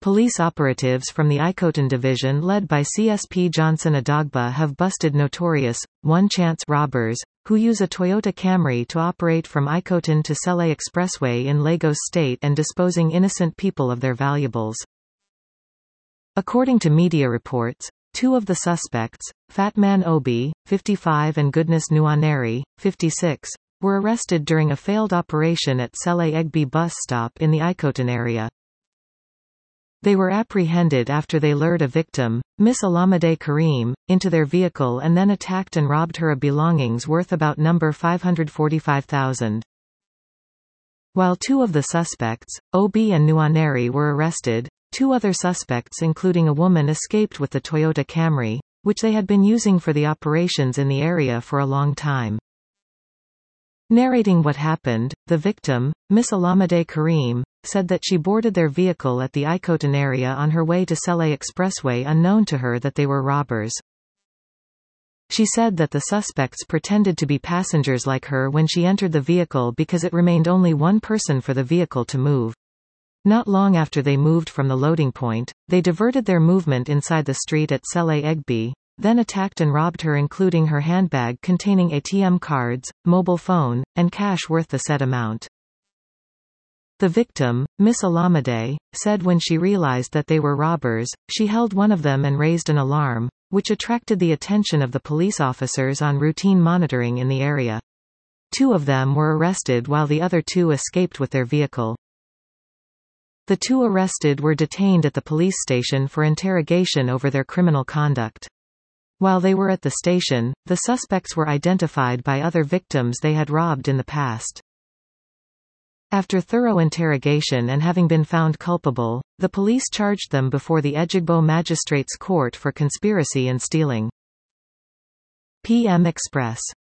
Police operatives from the Ikoton division led by CSP Johnson Adogba have busted notorious, one-chance robbers, who use a Toyota Camry to operate from Ikoton to Sele Expressway in Lagos State and disposing innocent people of their valuables. According to media reports, two of the suspects, Fatman Obi, 55 and Goodness Nwaneri, 56, were arrested during a failed operation at Sele Egbe bus stop in the Ikoton area. They were apprehended after they lured a victim, Miss Olamide Karim, into their vehicle and then attacked and robbed her of belongings worth about $545,000. While two of the suspects, Obi and Nwaneri, were arrested, two other suspects including a woman escaped with the Toyota Camry, which they had been using for the operations in the area for a long time. Narrating what happened, the victim, Miss Olamide Karim, said that she boarded their vehicle at the Ikoton area on her way to Sele Expressway unknown to her that they were robbers. She said that the suspects pretended to be passengers like her when she entered the vehicle because it remained only one person for the vehicle to move. Not long after they moved from the loading point, they diverted their movement inside the street at Sele Egbe, then attacked and robbed her, including her handbag containing ATM cards, mobile phone, and cash worth the said amount. The victim, Miss Olamide, said when she realized that they were robbers, she held one of them and raised an alarm, which attracted the attention of the police officers on routine monitoring in the area. Two of them were arrested while the other two escaped with their vehicle. The two arrested were detained at the police station for interrogation over their criminal conduct. While they were at the station, the suspects were identified by other victims they had robbed in the past. After thorough interrogation and having been found culpable, the police charged them before the Ejigbo Magistrates Court for conspiracy and stealing. PM Express.